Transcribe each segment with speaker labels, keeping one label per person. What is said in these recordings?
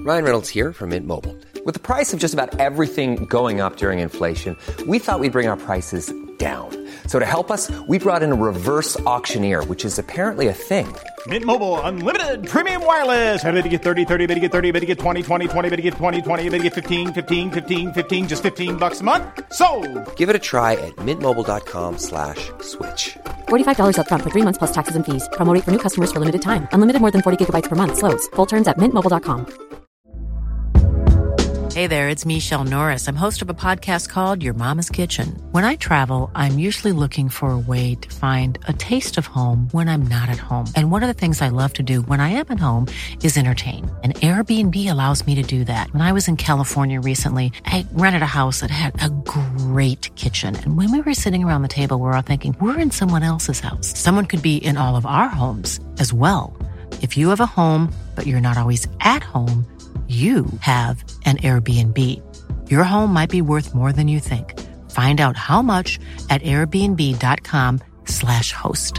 Speaker 1: Ryan Reynolds here from Mint Mobile. With the price of just about everything going up during inflation, we thought we'd bring our prices down. So to help us, we brought in a reverse auctioneer, which is apparently a thing.
Speaker 2: Mint Mobile Unlimited Premium Wireless. How to get 30, 30, bit to get 30, bit to get 20, 20, 20, bit to get 20, 20, bit to get 15, 15, 15, 15, just $15 a month? Sold!
Speaker 1: Give it a try at mintmobile.com/switch.
Speaker 3: $45 up front for 3 months plus taxes and fees. Promo rate for new customers for limited time. Unlimited more than 40 gigabytes per month. Slows full terms at mintmobile.com.
Speaker 4: Hey there, it's Michelle Norris. I'm host of a podcast called Your Mama's Kitchen. When I travel, I'm usually looking for a way to find a taste of home when I'm not at home. And one of the things I love to do when I am at home is entertain. And Airbnb allows me to do that. When I was in California recently, I rented a house that had a great kitchen. And when we were sitting around the table, we're all thinking, we're in someone else's house. Someone could be in all of our homes as well. If you have a home, but you're not always at home, you have an Airbnb. Your home might be worth more than you think. Find out how much at airbnb.com/host.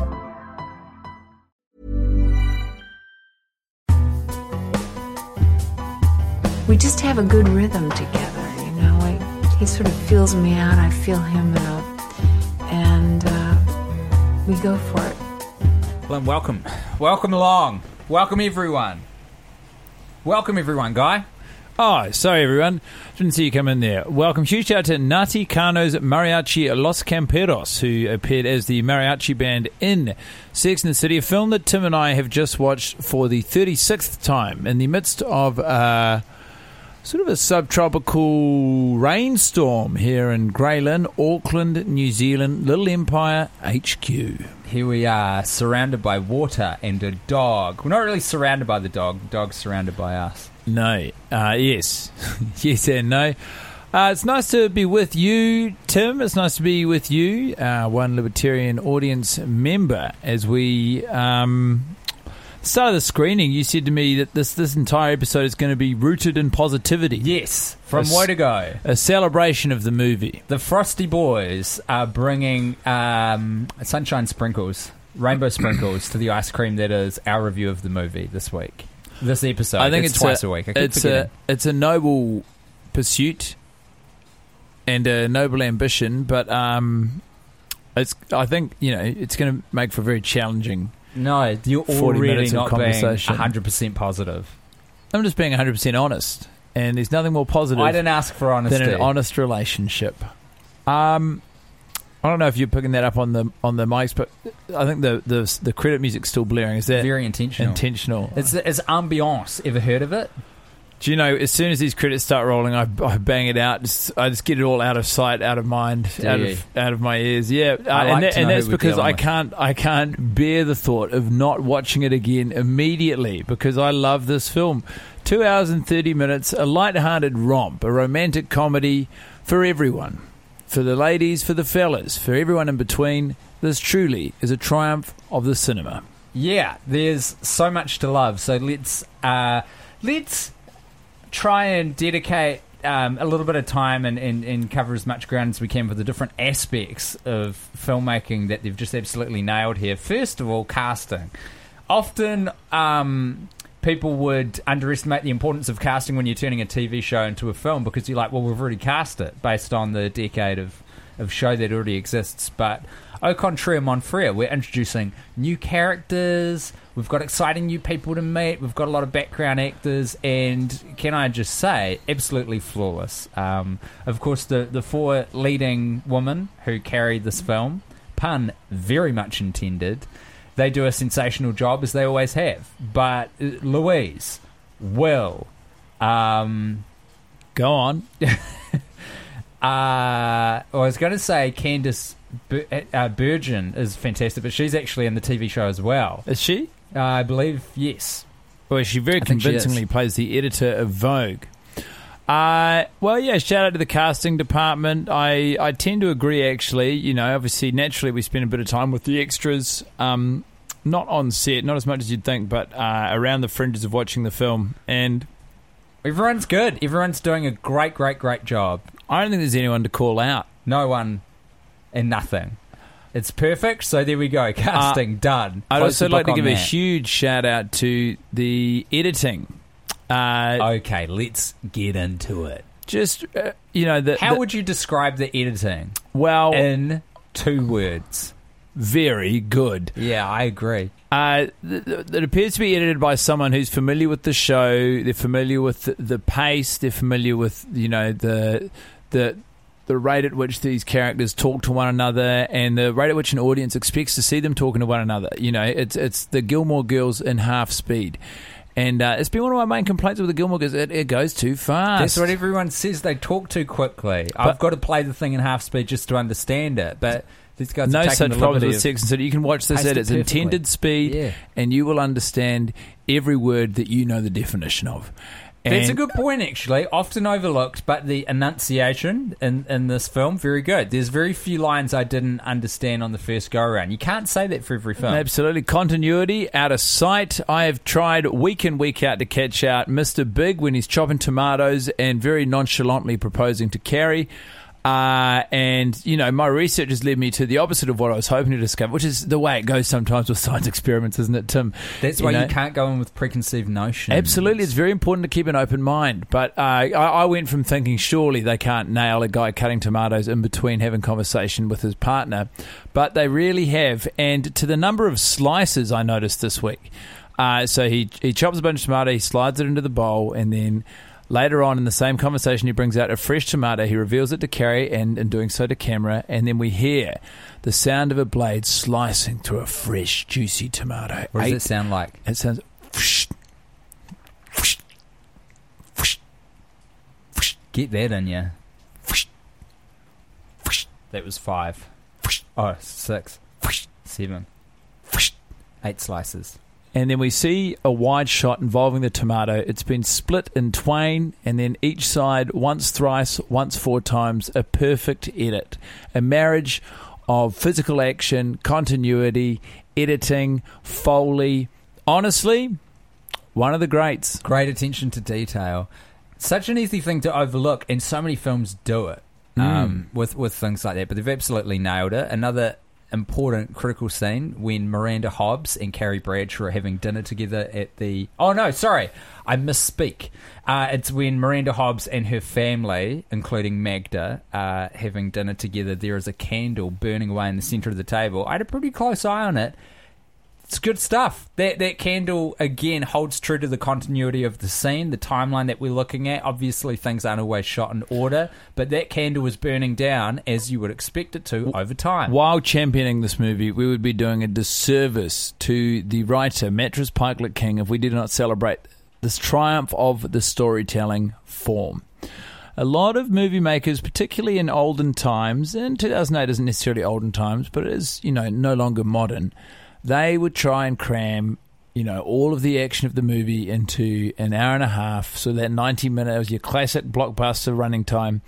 Speaker 5: We just have a good rhythm together, you know. He sort of feels me out, I feel him out, and we go for it.
Speaker 6: Well, welcome. Welcome along. Welcome, everyone. Welcome, everyone, Guy.
Speaker 7: Oh, sorry, everyone. Didn't see you come in there. Welcome. Huge shout out to Nati Cano's Mariachi Los Camperos, who appeared as the mariachi band in Sex and the City, a film that Tim and I have just watched for the 36th time in the midst of sort of a subtropical rainstorm here in Grey Lynn, Auckland, New Zealand, Little Empire HQ.
Speaker 6: Here we are, surrounded by water and a dog. We're not really surrounded by the dog. The dog's surrounded by us.
Speaker 7: No. Yes. Yes and no. It's nice to be with you, Tim. It's nice to be with you, one Libertarian audience member. As we started the screening, you said to me that this entire episode is going to be rooted in positivity.
Speaker 6: Yes, from Woe to Go.
Speaker 7: A celebration of the movie.
Speaker 6: The Frosty Boys are bringing sunshine sprinkles, rainbow sprinkles to the ice cream that is our review of the movie this week. This episode. I think it's twice a week.
Speaker 7: It's a noble pursuit and a noble ambition, but I think it's going to make for very challenging.
Speaker 6: No, you're
Speaker 7: 40
Speaker 6: already
Speaker 7: minutes of
Speaker 6: not being
Speaker 7: conversation.
Speaker 6: 100% positive.
Speaker 7: I'm just being 100% honest, and there's nothing more positive.
Speaker 6: I didn't ask for honesty.
Speaker 7: Than an honest relationship. I don't know if you're picking that up on the mics, but I think the credit music's still blaring. Is that
Speaker 6: very intentional?
Speaker 7: Intentional.
Speaker 6: It's ambiance. Ever heard of it?
Speaker 7: Do you know, as soon as these credits start rolling, I bang it out. I just get it all out of sight, out of mind, out of my ears. Yeah, and that's because I can't bear the thought of not watching it again immediately, because I love this film. 2 hours and 30 minutes, a light-hearted romp, a romantic comedy for everyone, for the ladies, for the fellas, for everyone in between. This truly is a triumph of the cinema.
Speaker 6: Yeah, there's so much to love. So let's try and dedicate a little bit of time and cover as much ground as we can for the different aspects of filmmaking that they've just absolutely nailed here. First of all, casting. Often people would underestimate the importance of casting when you're turning a TV show into a film, because you're like, well, we've already cast it based on the decade of show that already exists. But au contraire, mon frere, we're introducing new characters. We've got exciting new people to meet. We've got a lot of background actors, and can I just say, absolutely flawless. Of course, the four leading women who carry this film, pun very much intended, they do a sensational job, as they always have. But Louise, Will,
Speaker 7: go on.
Speaker 6: I was going to say Candice Bergen is fantastic, but she's actually in the TV show as well.
Speaker 7: Is she?
Speaker 6: I believe, yes.
Speaker 7: Well, she very convincingly plays the editor of Vogue. Well, yeah, shout out to the casting department. I tend to agree, actually. Obviously, naturally, we spend a bit of time with the extras, not on set, not as much as you'd think, but around the fringes of watching the film. And
Speaker 6: everyone's good. Everyone's doing a great, great, great job.
Speaker 7: I don't think there's anyone to call out.
Speaker 6: No one and nothing. It's perfect, so there we go. Casting, done.
Speaker 7: I'd also like to give a huge shout-out to the editing.
Speaker 6: Okay, let's get into it.
Speaker 7: Just,
Speaker 6: how would you describe the editing?
Speaker 7: Well,
Speaker 6: in 2 words.
Speaker 7: Very good.
Speaker 6: Yeah, I agree.
Speaker 7: It appears to be edited by someone who's familiar with the show. They're familiar with the pace. They're familiar with the rate at which these characters talk to one another, and the rate at which an audience expects to see them talking to one another. It's the Gilmore Girls in half speed. And it's been one of my main complaints with the Gilmore Girls. It goes too fast.
Speaker 6: That's what everyone says. They talk too quickly. I've got to play the thing in half speed just to understand it. But these guys
Speaker 7: no
Speaker 6: are taking
Speaker 7: such problems with Sex and the City. You can watch this at its intended speed, and you will understand every word that you know the definition of.
Speaker 6: That's a good point, actually. Often overlooked, but the enunciation in this film, very good. There's very few lines I didn't understand on the first go-around. You can't say that for every film.
Speaker 7: Absolutely. Continuity, out of sight. I have tried week in, week out to catch out Mr. Big when he's chopping tomatoes and very nonchalantly proposing to Carrie. My research has led me to the opposite of what I was hoping to discover, which is the way it goes sometimes with science experiments, isn't it, Tim?
Speaker 6: That's why you can't go in with preconceived notions.
Speaker 7: Absolutely. It's very important to keep an open mind. But I went from thinking, surely they can't nail a guy cutting tomatoes in between having conversation with his partner. But they really have. And to the number of slices I noticed this week. So he chops a bunch of tomato, he slides it into the bowl, and then later on in the same conversation, he brings out a fresh tomato. He reveals it to Carrie and in doing so to camera. And then we hear the sound of a blade slicing through a fresh, juicy tomato.
Speaker 6: What does it sound like?
Speaker 7: It sounds... Whoosh, whoosh, whoosh, whoosh.
Speaker 6: Get that in you.
Speaker 7: Whoosh, whoosh.
Speaker 6: That was 5.
Speaker 7: Whoosh.
Speaker 6: 6.
Speaker 7: Whoosh.
Speaker 6: 7.
Speaker 7: Whoosh.
Speaker 6: 8 slices.
Speaker 7: And then we see a wide shot involving the tomato. It's been split in twain, and then each side once thrice, once 4 times. A perfect edit. A marriage of physical action, continuity, editing, Foley. Honestly, one of the greats.
Speaker 6: Great attention to detail. Such an easy thing to overlook, and so many films do it with things like that. But they've absolutely nailed it. Another important critical scene when Miranda Hobbs and Carrie Bradshaw are having dinner together at the... Oh, no, sorry. I misspeak. It's when Miranda Hobbs and her family, including Magda, are having dinner together. There is a candle burning away in the centre of the table. I had a pretty close eye on it. It's good stuff. That candle, again, holds true to the continuity of the scene, the timeline that we're looking at. Obviously, things aren't always shot in order, but that candle was burning down as you would expect it to over time.
Speaker 7: While championing this movie, we would be doing a disservice to the writer, Mattress Pikelet King, if we did not celebrate this triumph of the storytelling form. A lot of movie makers, particularly in olden times, and 2008 isn't necessarily olden times, but it is, no longer modern, they would try and cram, all of the action of the movie into an hour and a half, so that 90 minutes was your classic blockbuster running time.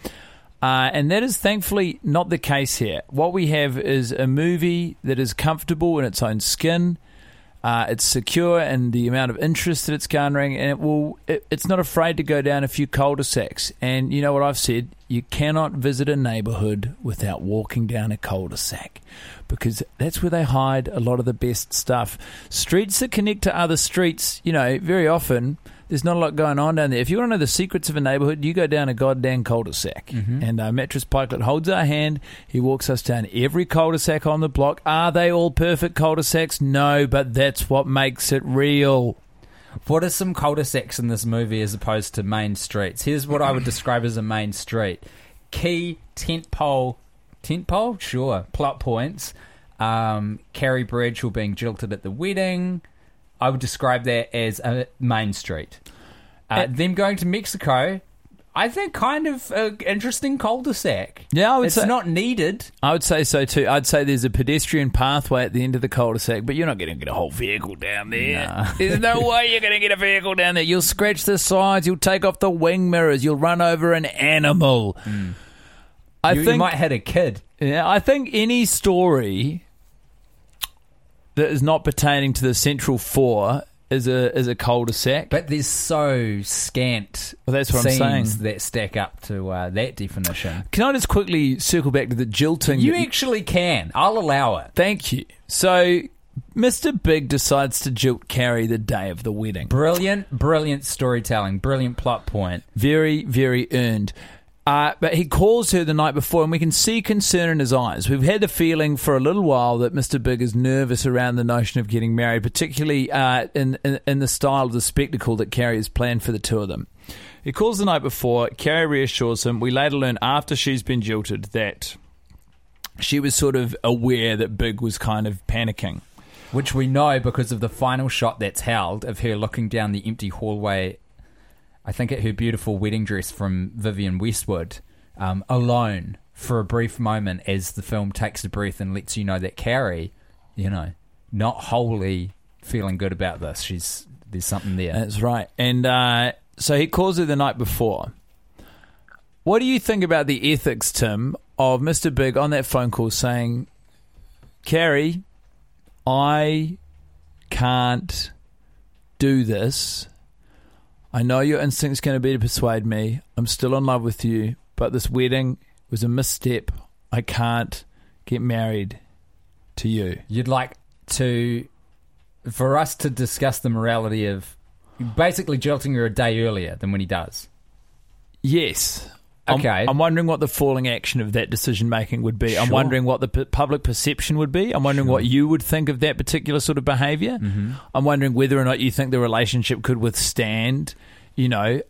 Speaker 7: And that is thankfully not the case here. What we have is a movie that is comfortable in its own skin. It's secure in the amount of interest that it's garnering, and it's not afraid to go down a few cul-de-sacs. And you know what I've said? You cannot visit a neighbourhood without walking down a cul-de-sac, because that's where they hide a lot of the best stuff. Streets that connect to other streets, very often there's not a lot going on down there. If you want to know the secrets of a neighbourhood, you go down a goddamn cul-de-sac. Mm-hmm. And Mattress Pikelet holds our hand. He walks us down every cul-de-sac on the block. Are they all perfect cul-de-sacs? No, but that's what makes it real.
Speaker 6: What are some cul-de-sacs in this movie as opposed to main streets? Here's what I would describe as a main street. Key tentpole, sure, plot points. Carrie Bradshaw being jilted at the wedding. I would describe that as a main street. Them going to Mexico, I think kind of an interesting cul-de-sac.
Speaker 7: Yeah, I would say...
Speaker 6: It's not needed.
Speaker 7: I would say so too. I'd say there's a pedestrian pathway at the end of the cul-de-sac, but you're not going to get a whole vehicle down there.
Speaker 6: No.
Speaker 7: There's no way you're going to get a vehicle down there. You'll scratch the sides, you'll take off the wing mirrors, you'll run over an animal.
Speaker 6: Mm.
Speaker 7: I think
Speaker 6: you might hit a kid.
Speaker 7: Yeah, I think any story that is not pertaining to the central four is a cul-de-sac.
Speaker 6: But there's so scant
Speaker 7: that's what I'm saying.
Speaker 6: That stack up to that definition.
Speaker 7: Can I just quickly circle back to the jilting?
Speaker 6: You actually can. I'll allow it.
Speaker 7: Thank you. So Mr. Big decides to jilt Carrie the day of the wedding.
Speaker 6: Brilliant storytelling. Brilliant plot point.
Speaker 7: Very, very earned. But he calls her the night before, and we can see concern in his eyes. We've had the feeling for a little while that Mr. Big is nervous around the notion of getting married, particularly in the style of the spectacle that Carrie has planned for the two of them. He calls the night before. Carrie reassures him. We later learn after she's been jilted that she was sort of aware that Big was kind of panicking.
Speaker 6: Which we know because of the final shot that's held of her looking down the empty hallway, I think at her beautiful wedding dress from Vivienne Westwood, alone for a brief moment as the film takes a breath and lets you know that Carrie, not wholly feeling good about this. There's something there.
Speaker 7: That's right. And so he calls her the night before. What do you think about the ethics, Tim, of Mr. Big on that phone call saying, Carrie, I can't do this. I know your instinct's going to be to persuade me. I'm still in love with you, but this wedding was a misstep. I can't get married to you.
Speaker 6: You'd like for us to discuss the morality of basically jilting her a day earlier than when he does?
Speaker 7: Yes.
Speaker 6: Okay.
Speaker 7: I'm wondering what the falling action of that decision-making would be. Sure. I'm wondering what the public perception would be. I'm wondering what you would think of that particular sort of behaviour. Mm-hmm. I'm wondering whether or not you think the relationship could withstand, still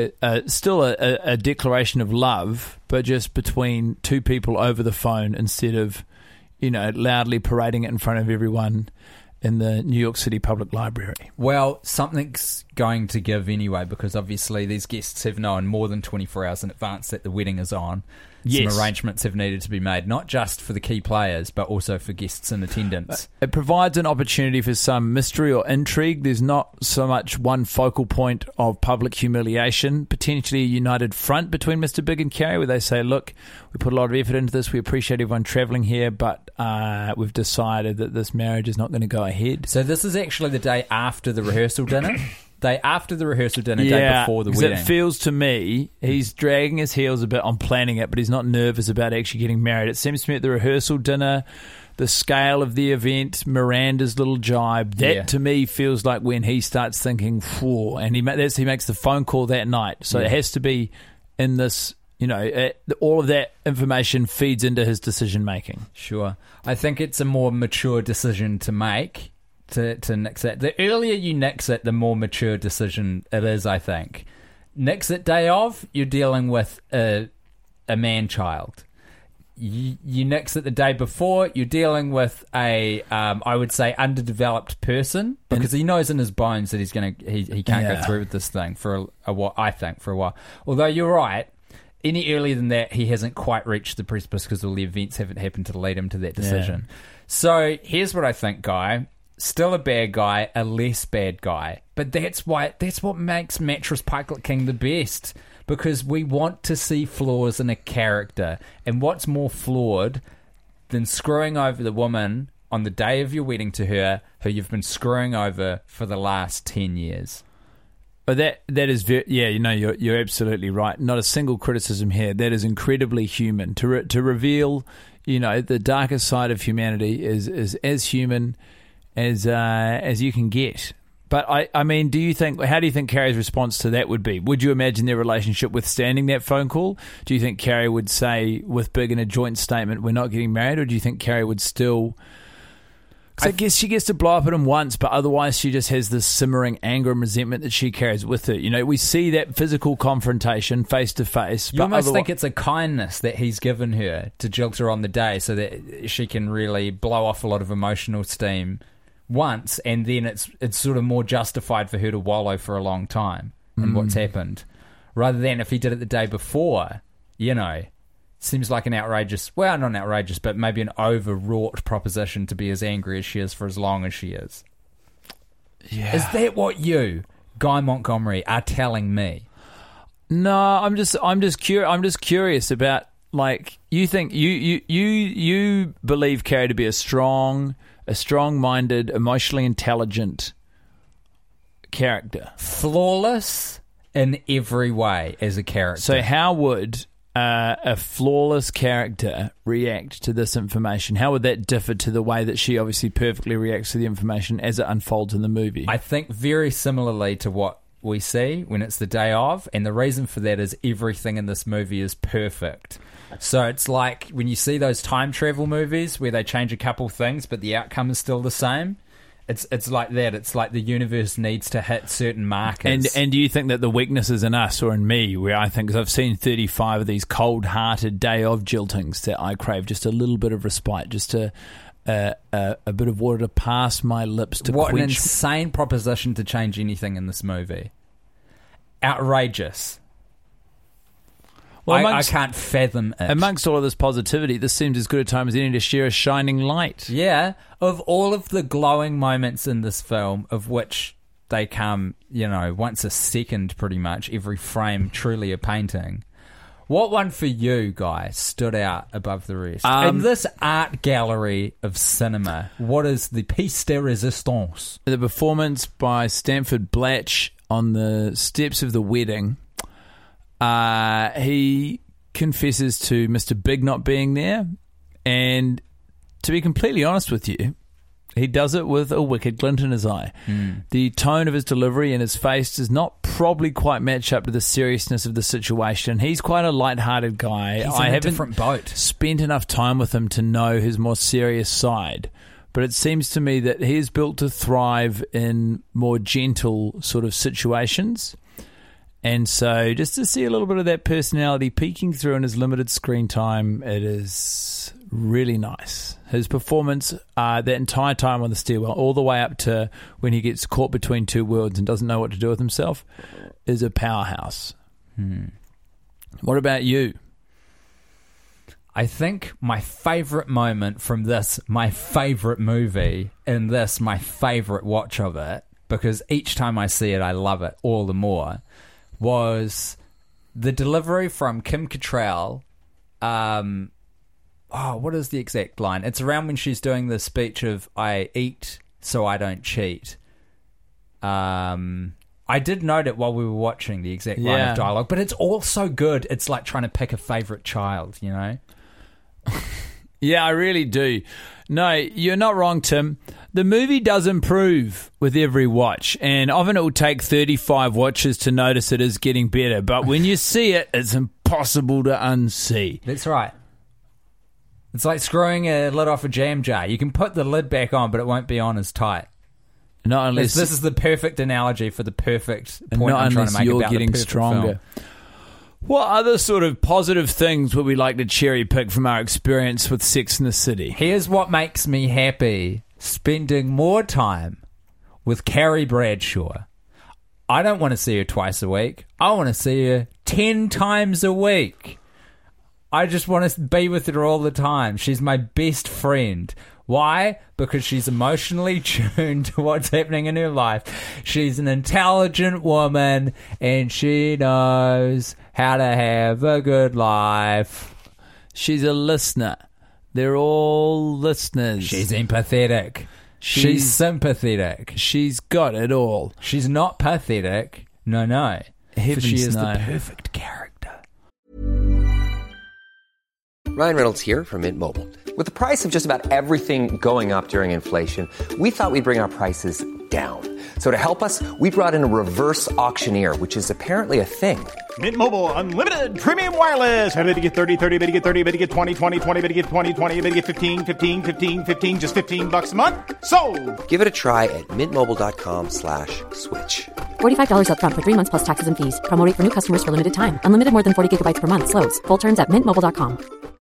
Speaker 7: a declaration of love, but just between two people over the phone instead of, loudly parading it in front of everyone in the New York City Public Library.
Speaker 6: Well, something's going to give anyway, because obviously these guests have known more than 24 hours in advance that the wedding is on. Yes. Some arrangements have needed to be made, not just for the key players, but also for guests in attendance.
Speaker 7: It provides an opportunity for some mystery or intrigue. There's not so much one focal point of public humiliation, potentially a united front between Mr. Big and Carrie, where they say, look, we put a lot of effort into this, we appreciate everyone travelling here, but we've decided that this marriage is not going to go ahead.
Speaker 6: So this is actually the day after the rehearsal dinner? Day after the rehearsal dinner, day before the wedding.
Speaker 7: It feels to me he's dragging his heels a bit on planning it, but he's not nervous about actually getting married. It seems to me at the rehearsal dinner, the scale of the event, Miranda's little jibe, that to me feels like when he starts thinking, whoa, and he makes the phone call that night. So it has to be in this, all of that information feeds into his decision making.
Speaker 6: Sure. I think it's a more mature decision to make. To nix it. The earlier you nix it, the more mature decision it is, I think. Nix it day of, you're dealing with a man-child. You nix it the day before, you're dealing with a, I would say, underdeveloped person, because he knows in his bones that he can't go through with this thing for a while. Although you're right, any earlier than that, he hasn't quite reached the precipice because all the events haven't happened to lead him to that decision. Yeah. So here's what I think, Guy. Still a bad guy, a less bad guy. But that's what makes Mattress Pilot King the best, because we want to see flaws in a character. And what's more flawed than screwing over the woman on the day of your wedding to her, who you've been screwing over for the last 10 years?
Speaker 7: But that is very, you're absolutely right. Not a single criticism here. That is incredibly human. To reveal, the darker side of humanity is as human as you can get. But I mean, how do you think Carrie's response to that would be? Would you imagine their relationship withstanding that phone call? Do you think Carrie would say with Big in a joint statement, we're not getting married? Or do you think Carrie would still... Because I guess she gets to blow up at him once, but otherwise she just has this simmering anger and resentment that she carries with her. We see that physical confrontation face to face.
Speaker 6: You almost think it's a kindness that he's given her to jilt her on the day so that she can really blow off a lot of emotional steam once, and then it's sort of more justified for her to wallow for a long time in what's happened, rather than if he did it the day before. Seems like an outrageous, well, not outrageous, but maybe an overwrought proposition to be as angry as she is for as long as she is. Yeah. Is that what you, Guy Montgomery, are telling me?
Speaker 7: No, I'm just curious about, like, you think you believe Carrie to be a strong-minded, emotionally intelligent character.
Speaker 6: Flawless in every way as a character.
Speaker 7: So how would a flawless character react to this information? How would that differ to the way that she obviously perfectly reacts to the information as it unfolds in the movie?
Speaker 6: I think very similarly to what we see when it's the day of, and the reason for that is everything in this movie is perfect. So it's like when you see those time travel movies where they change a couple things but the outcome is still the same. It's like that. It's like the universe needs to hit certain markers.
Speaker 7: And do you think that the weakness is in us or in me, where I think, because I've seen 35 of these cold-hearted day of jiltings, that I crave just a little bit of respite, just a bit of water to pass my lips to
Speaker 6: what
Speaker 7: quench.
Speaker 6: An insane proposition to change anything in this movie. Outrageous. Well, I can't fathom it.
Speaker 7: Amongst all of this positivity, this seems as good a time as any to share a shining light.
Speaker 6: Yeah. Of all of the glowing moments in this film, of which they come, once a second pretty much, every frame truly a painting, what one for you, Guy, stood out above the rest? In this art gallery of cinema, what is the piece de resistance?
Speaker 7: The performance by Stanford Blatch on the steps of the wedding. He confesses to Mr. Big not being there, and to be completely honest with you, he does it with a wicked glint in his eye. The tone of his delivery and his face does not probably quite match up to the seriousness of the situation. He's quite a light-hearted guy.
Speaker 6: I haven't different boat.
Speaker 7: Spent enough time with him to know his more serious side, but it seems to me that he is built to thrive in more gentle sort of situations. And so just to see a little bit of that personality peeking through in his limited screen time, it is really nice. His performance that entire time on the stairwell, all the way up to when he gets caught between two worlds and doesn't know what to do with himself, is a powerhouse. What about you?
Speaker 6: I think my favourite moment from this, my favourite movie, in this, my favourite watch of it, because each time I see it, I love it all the more, was the delivery from Kim Cattrall. What is the exact line? It's around when she's doing the speech of, I eat so I don't cheat. I did note it while we were watching, the exact line of dialogue, but it's all so good. It's like trying to pick a favourite child,
Speaker 7: Yeah, I really do. No, you're not wrong, Tim. The movie does improve with every watch, and often it will take 35 watches to notice it is getting better, but when you see it, it's impossible to unsee.
Speaker 6: That's right. It's like screwing a lid off a jam jar. You can put the lid back on, but it won't be on as tight.
Speaker 7: Not unless
Speaker 6: this is the perfect analogy for the perfect point
Speaker 7: not
Speaker 6: I'm trying to make
Speaker 7: you're
Speaker 6: about
Speaker 7: getting
Speaker 6: the perfect
Speaker 7: stronger.
Speaker 6: film.
Speaker 7: What other sort of positive things would we like to cherry pick from our experience with Sex and the City?
Speaker 6: Here's what makes me happy: spending more time with Carrie Bradshaw. I don't want to see her twice a week. I want to see her 10 times a week. I just want to be with her all the time. She's my best friend. Why? Because she's emotionally tuned to what's happening in her life. She's an intelligent woman, and she knows how to have a good life.
Speaker 7: She's a listener. They're all listeners.
Speaker 6: She's empathetic. She's sympathetic.
Speaker 7: She's got it all.
Speaker 6: She's not pathetic. No.
Speaker 7: Heavens,
Speaker 6: she is
Speaker 7: no.
Speaker 6: the perfect character.
Speaker 1: Ryan Reynolds here from Mint Mobile. With the price of just about everything going up during inflation, we thought we'd bring our prices down. So to help us, we brought in a reverse auctioneer, which is apparently a thing.
Speaker 2: Mint Mobile Unlimited Premium Wireless. How to get 30, 30, how to get 30, how to get 20, 20, 20, how to get 20, 20, how to get 15, 15, 15, 15, just $15 a month? Sold!
Speaker 1: Give it a try at mintmobile.com/switch.
Speaker 3: $45 up front for 3 months plus taxes and fees. Promo rate for new customers for limited time. Unlimited more than 40 gigabytes per month. Slows full terms at mintmobile.com.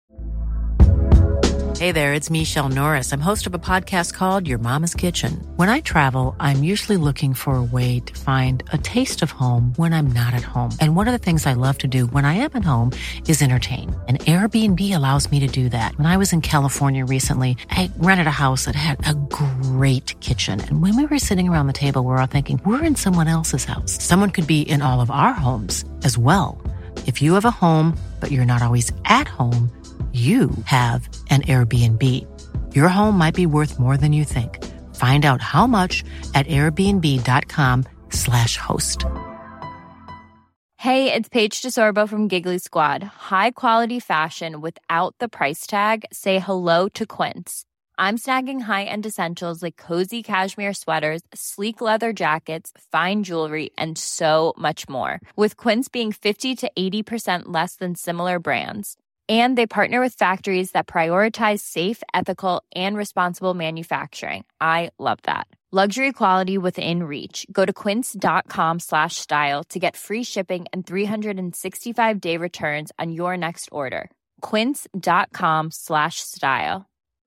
Speaker 4: Hey there, it's Michelle Norris. I'm host of a podcast called Your Mama's Kitchen. When I travel, I'm usually looking for a way to find a taste of home when I'm not at home. And one of the things I love to do when I am at home is entertain. And Airbnb allows me to do that. When I was in California recently, I rented a house that had a great kitchen. And when we were sitting around the table, we were all thinking, we're in someone else's house. Someone could be in all of our homes as well. If you have a home, but you're not always at home, you have an Airbnb. Your home might be worth more than you think. Find out how much at airbnb.com/host.
Speaker 8: Hey, it's Paige DeSorbo from Giggly Squad. High quality fashion without the price tag. Say hello to Quince. I'm snagging high-end essentials like cozy cashmere sweaters, sleek leather jackets, fine jewelry, and so much more. With Quince being 50 to 80% less than similar brands. And they partner with factories that prioritize safe, ethical, and responsible manufacturing. I love that. Luxury quality within reach. Go to quince.com/style to get free shipping and 365-day returns on your next order. Quince.com/style.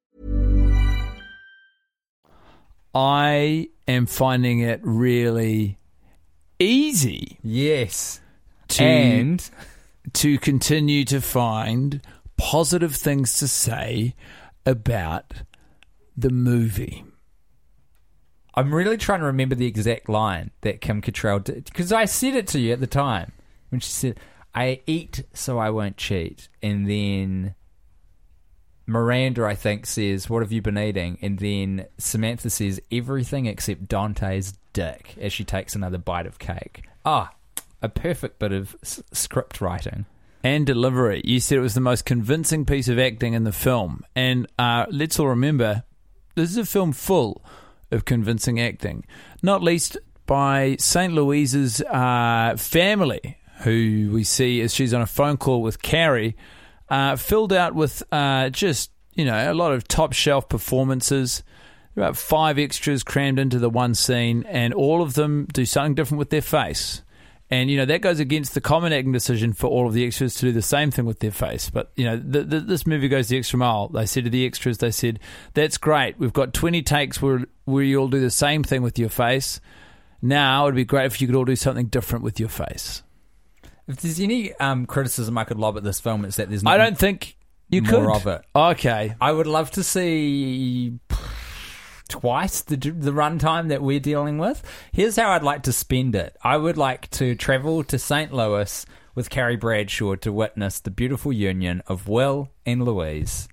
Speaker 7: I am finding it really easy.
Speaker 6: Yes.
Speaker 7: To continue to find positive things to say about the movie.
Speaker 6: I'm really trying to remember the exact line that Kim Cattrall did, because I said it to you at the time when she said, I eat so I won't cheat. And then Miranda, I think, says, what have you been eating? And then Samantha says, everything except Dante's dick, as she takes another bite of cake. A perfect bit of script writing.
Speaker 7: And delivery. You said it was the most convincing piece of acting in the film. And let's all remember, this is a film full of convincing acting, not least by St. Louise's family, who we see as she's on a phone call with Carrie, filled out with just, a lot of top-shelf performances. About 5 extras crammed into the one scene, and all of them do something different with their face. And, that goes against the common acting decision for all of the extras to do the same thing with their face. But, this movie goes the extra mile. They said to the extras, that's great. We've got 20 takes where you all do the same thing with your face. Now, it'd be great if you could all do something different with your face.
Speaker 6: If there's any criticism I could lob at this film, it's that there's
Speaker 7: I don't think you could.
Speaker 6: More of it.
Speaker 7: Okay.
Speaker 6: I would love to see twice the runtime that we're dealing with. Here's how I'd like to spend it. I would like to travel to St. Louis with Carrie Bradshaw to witness the beautiful union of Will and Louise.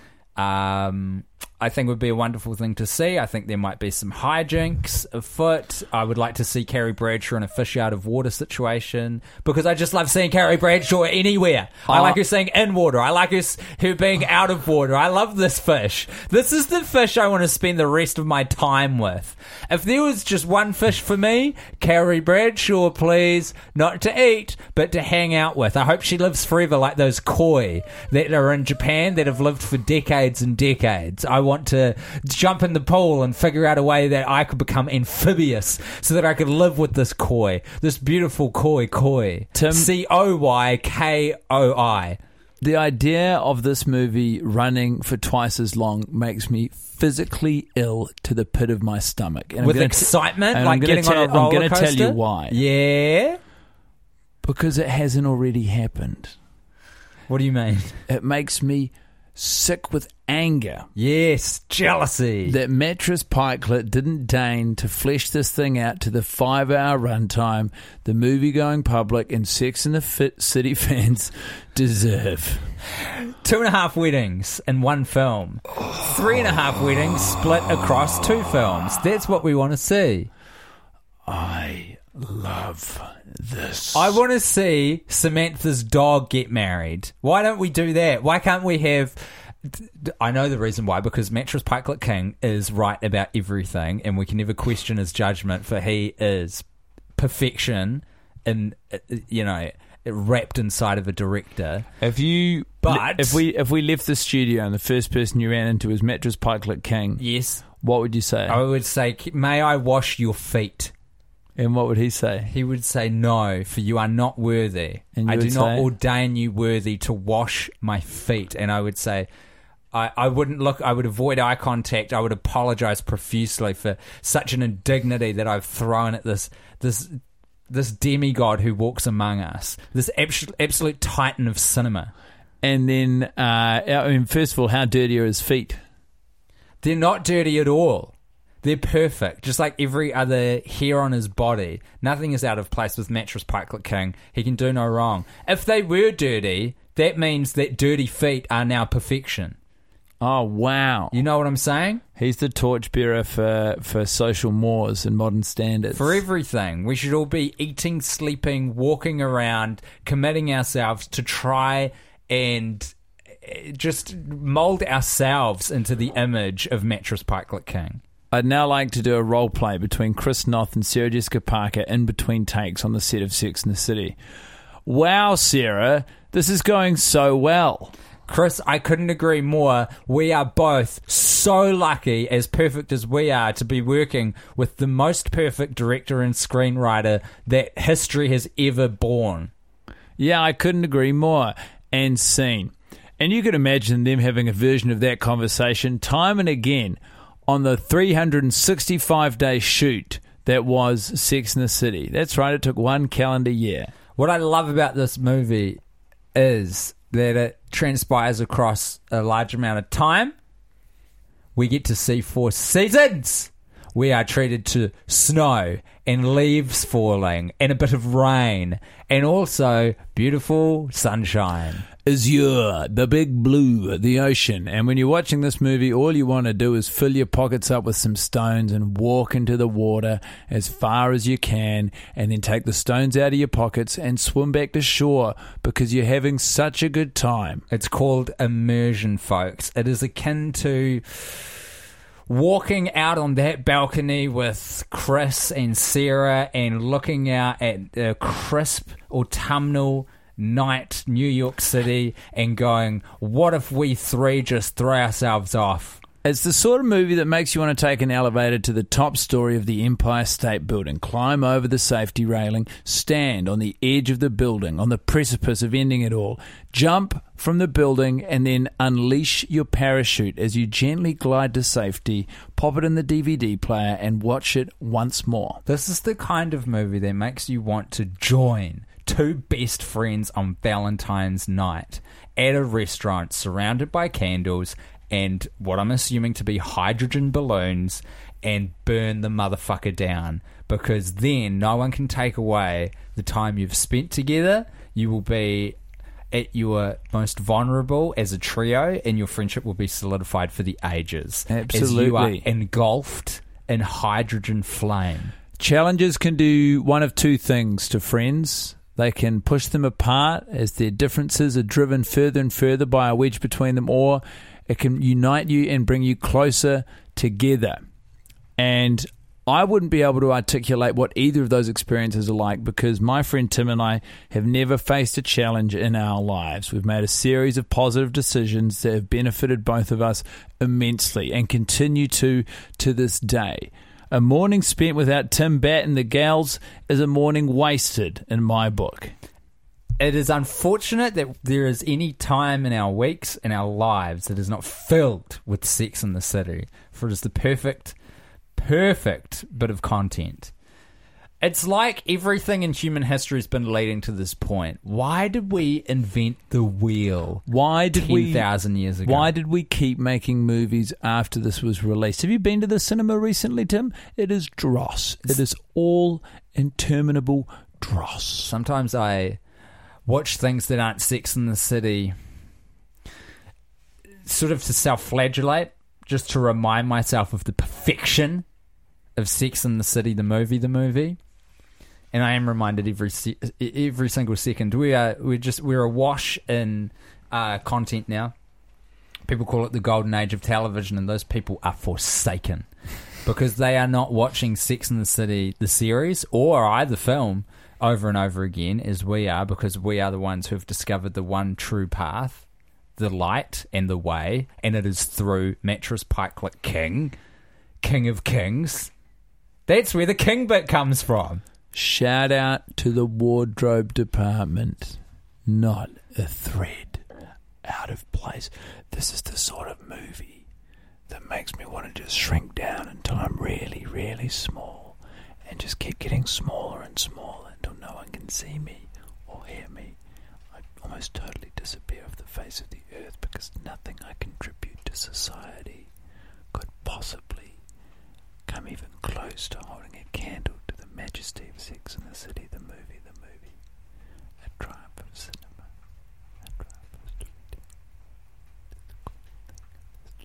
Speaker 6: I think it would be a wonderful thing to see. I think there might be some hijinks afoot. I would like to see Carrie Bradshaw in a fish out of water situation, because I just love seeing Carrie Bradshaw anywhere. I like her seeing in water. I like her being out of water. I love this fish. This is the fish I want to spend the rest of my time with. If there was just one fish for me, Carrie Bradshaw, please. Not to eat, but to hang out with. I hope she lives forever like those koi that are in Japan that have lived for decades and decades. I want to jump in the pool and figure out a way that I could become amphibious so that I could live with this koi, this beautiful koi.
Speaker 7: Tim,
Speaker 6: COYKOI.
Speaker 7: The idea of this movie running for twice as long makes me physically ill to the pit of my stomach.
Speaker 6: And with excitement, like getting on a roller coaster?
Speaker 7: I'm going to tell you why.
Speaker 6: Yeah?
Speaker 7: Because it hasn't already happened.
Speaker 6: What do you mean?
Speaker 7: It makes me sick with anger.
Speaker 6: Yes, jealousy.
Speaker 7: That Mattress Pikelet didn't deign to flesh this thing out to the 5-hour runtime the movie-going public and Sex and the City fans deserve.
Speaker 6: 2.5 weddings in one film. 3.5 weddings split across 2 films. That's what we want to see.
Speaker 7: I love this.
Speaker 6: I want to see Samantha's dog get married. Why don't we do that? Why can't we have... I know the reason why, because Mattress Pikelet King is right about everything, and we can never question his judgment, for he is perfection and, wrapped inside of a director.
Speaker 7: If we left the studio and the first person you ran into was Mattress Pikelet King,
Speaker 6: yes,
Speaker 7: what would you say?
Speaker 6: I would say, may I wash your feet?
Speaker 7: And what would he say?
Speaker 6: He would say, no, for you are not worthy. I do not ordain you worthy to wash my feet. And I would say, I wouldn't look, I would avoid eye contact. I would apologize profusely for such an indignity that I've thrown at this demigod who walks among us, this absolute titan of cinema.
Speaker 7: And then, first of all, how dirty are his feet?
Speaker 6: They're not dirty at all. They're perfect, just like every other hair on his body. Nothing is out of place with Mattress Pikelet King. He can do no wrong. If they were dirty, that means that dirty feet are now perfection.
Speaker 7: Oh, wow.
Speaker 6: You know what I'm saying?
Speaker 7: He's the torchbearer for social mores and modern standards.
Speaker 6: For everything. We should all be eating, sleeping, walking around, committing ourselves to try and just mould ourselves into the image of Mattress Pikelet King.
Speaker 7: I'd now like to do a role play between Chris Noth and Sarah Jessica Parker in between takes on the set of Sex and the City. Wow, Sarah, this is going so well.
Speaker 6: Chris, I couldn't agree more. We are both so lucky, as perfect as we are, to be working with the most perfect director and screenwriter that history has ever born.
Speaker 7: Yeah, I couldn't agree more. And scene. And you could imagine them having a version of that conversation time and again on the 365-day shoot that was Sex and the City. That's right, it took 1 calendar year.
Speaker 6: What I love about this movie is that it transpires across a large amount of time. We get to see 4 seasons. We are treated to snow and leaves falling and a bit of rain and also beautiful sunshine.
Speaker 7: Azure, the big blue, the ocean. And when you're watching this movie, all you want to do is fill your pockets up with some stones and walk into the water as far as you can, and then take the stones out of your pockets and swim back to shore because you're having such a good time.
Speaker 6: It's called immersion, folks. It is akin to walking out on that balcony with Chris and Sarah and looking out at the crisp autumnal night New York City and going, what if we three just throw ourselves off?
Speaker 7: It's the sort of movie that makes you want to take an elevator to the top story of the Empire State Building, climb over the safety railing, stand on the edge of the building, on the precipice of ending it all, jump from the building and then unleash your parachute as you gently glide to safety, pop it in the DVD player and watch it once more.
Speaker 6: This is the kind of movie that makes you want to join 2 best friends on Valentine's night at a restaurant surrounded by candles and what I'm assuming to be hydrogen balloons and burn the motherfucker down, because then no one can take away the time you've spent together. You will be at your most vulnerable as a trio and your friendship will be solidified for the ages.
Speaker 7: Absolutely.
Speaker 6: As you are engulfed in hydrogen flame.
Speaker 7: Challenges can do one of 2 things to friends. They can push them apart as their differences are driven further and further by a wedge between them, or it can unite you and bring you closer together. And I wouldn't be able to articulate what either of those experiences are like, because my friend Tim and I have never faced a challenge in our lives. We've made a series of positive decisions that have benefited both of us immensely and continue to this day. A morning spent without Tim Batt and the gals is a morning wasted in my book.
Speaker 6: It is unfortunate that there is any time in our weeks, in our lives, that is not filled with Sex and the City, for it is the perfect bit of content. It's like everything in human history has been leading to this point. Why did we invent the wheel 10,000 years ago?
Speaker 7: Why did we keep making movies after this was released? Have you been to the cinema recently, Tim? It is dross. It is all interminable dross.
Speaker 6: Sometimes I watch things that aren't Sex and the City sort of to self-flagellate, just to remind myself of the perfection of Sex and the City, the movie. And I am reminded every single second. We're awash in content now. People call it the golden age of television, and those people are forsaken because they are not watching Sex and the City, the series, or either film over and over again as we are, because we are the ones who have discovered the one true path, the light and the way, and it is through Mattress Pikelet King, King of Kings. That's where the king bit comes from.
Speaker 7: Shout out to the wardrobe department. Not a thread out of place. This is the sort of movie that makes me want to just shrink down until I'm really, really small and just keep getting smaller and smaller until no one can see me or hear me. I almost totally disappear off the face of the earth because nothing I contribute to society could possibly come even close to holding a candle to the majesty of Sex and the City, the movie, a triumph of cinema, a triumph of storytelling.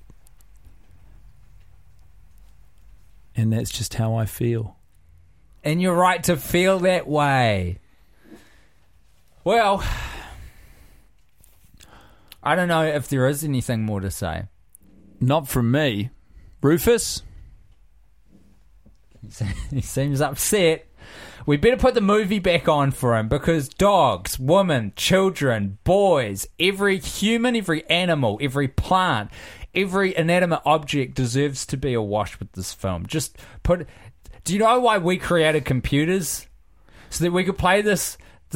Speaker 7: and that's just how I feel.
Speaker 6: And you're right to feel that way. Well, I don't know if there is anything more to say.
Speaker 7: Not from me. Rufus?
Speaker 6: He seems upset. We better put the movie back on for him, because dogs, women, children, boys, every human, every animal, every plant, every inanimate object deserves to be awash with this film. Do you know why we created computers? So that we could play this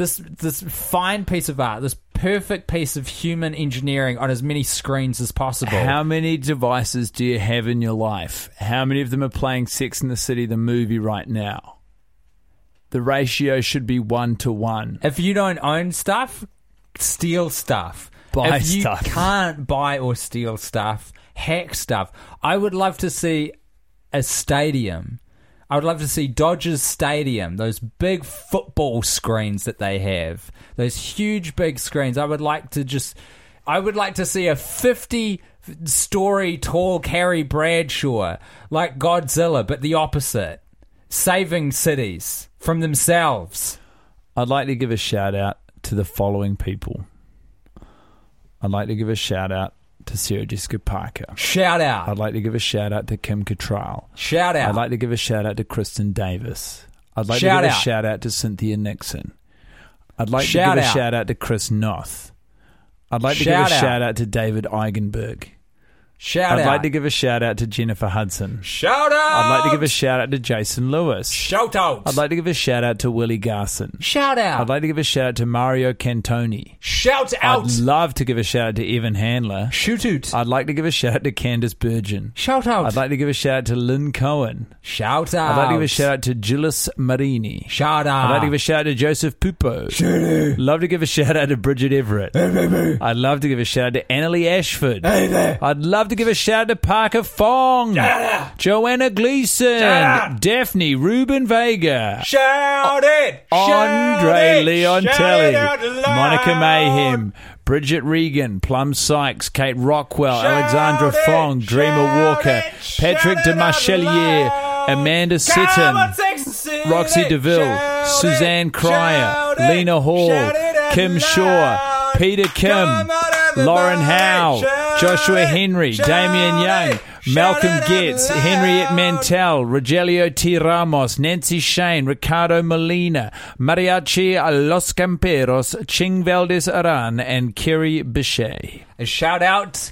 Speaker 6: fine piece of art, this perfect piece of human engineering on as many screens as possible.
Speaker 7: How many devices do you have in your life? How many of them are playing Sex and the City, the movie, right now? The ratio should be 1-to-1.
Speaker 6: If you don't own stuff, steal stuff.
Speaker 7: Buy
Speaker 6: if
Speaker 7: stuff.
Speaker 6: You can't buy or steal stuff, hack stuff. I would love to see a stadium. I would love to see Dodgers Stadium, those big football screens that they have, those huge big screens. I would like to see a 50-story tall Carrie Bradshaw like Godzilla, but the opposite, saving cities from themselves.
Speaker 7: I'd like to give a shout out to the following people. I'd like to give a shout out to Sarah Jessica Parker.
Speaker 6: Shout out.
Speaker 7: I'd like to give a shout out to Kim Cattrall.
Speaker 6: Shout out.
Speaker 7: I'd like to give a shout out to Kristen Davis. I'd like to give a shout out to Cynthia Nixon. I'd like to give a shout out to Chris Noth. I'd like to give a shout out to David Eigenberg. I'd like to give a shout out to Jennifer Hudson.
Speaker 6: Shout out!
Speaker 7: I'd like to give a shout out to Jason Lewis.
Speaker 6: Shout out!
Speaker 7: I'd like to give a shout out to Willie Garson.
Speaker 6: Shout out!
Speaker 7: I'd like to give a shout out to Mario Cantoni.
Speaker 6: Shout out!
Speaker 7: I'd love to give a shout out to Evan Handler.
Speaker 6: Shoot out!
Speaker 7: I'd like to give a shout out to Candice Bergen.
Speaker 6: Shout out!
Speaker 7: I'd like to give a shout out to Lynn Cohen.
Speaker 6: Shout out!
Speaker 7: I'd like to give a shout out to Gilles Marini.
Speaker 6: Shout out!
Speaker 7: I'd like to give a shout out to Joseph Pupo. Shout out! Love to give a shout out to Bridget Everett. I'd love to give a shout out to Annalie Ashford. I'd love to give a shout out to Parker Fong, Joanna Gleason, Daphne Ruben Vega,
Speaker 6: shout it,
Speaker 7: Andre Leontelli, Monica Mayhem, Bridget Regan, Plum Sykes, Kate Rockwell, Alexandra Fong, Dreamer Walker, Patrick de Marchelier, Amanda Sitton, Roxy DeVille, Suzanne Cryer, Lena Hall, Kim Shaw, Peter Kim, Lauren Howe, Joshua Henry, Damian Young, Malcolm Getz, Henriette Mantel, Rogelio T. Ramos, Nancy Shane, Ricardo Molina, Mariachi Los Camperos, Ching Valdez Aran, and Kerry Bichet.
Speaker 6: A shout out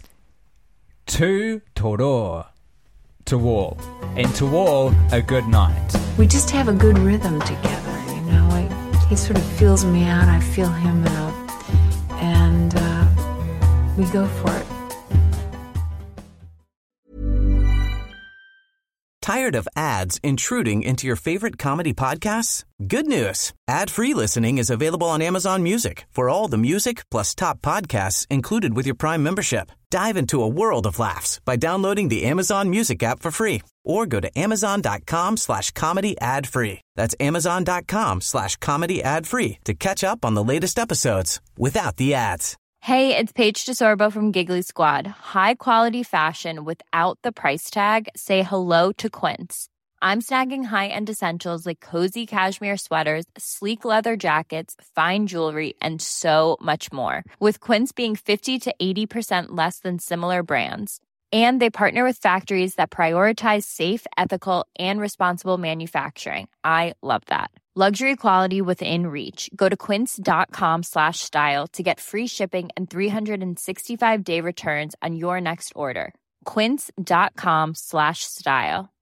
Speaker 6: to Toro, to all, and to all a good night.
Speaker 5: We just have a good rhythm together, you know. He sort of feels me out, I feel him out, and we go for it.
Speaker 9: Tired of ads intruding into your favorite comedy podcasts? Good news. Ad-free listening is available on Amazon Music for all the music plus top podcasts included with your Prime membership. Dive into a world of laughs by downloading the Amazon Music app for free or go to amazon.com/comedy ad-free. That's amazon.com/comedy ad-free to catch up on the latest episodes without the ads.
Speaker 8: Hey, it's Paige DeSorbo from Giggly Squad. High quality fashion without the price tag. Say hello to Quince. I'm snagging high-end essentials like cozy cashmere sweaters, sleek leather jackets, fine jewelry, and so much more. With Quince being 50 to 80% less than similar brands. And they partner with factories that prioritize safe, ethical, and responsible manufacturing. I love that. Luxury quality within reach. Go to quince.com/style to get free shipping and 365-day returns on your next order. Quince.com/style.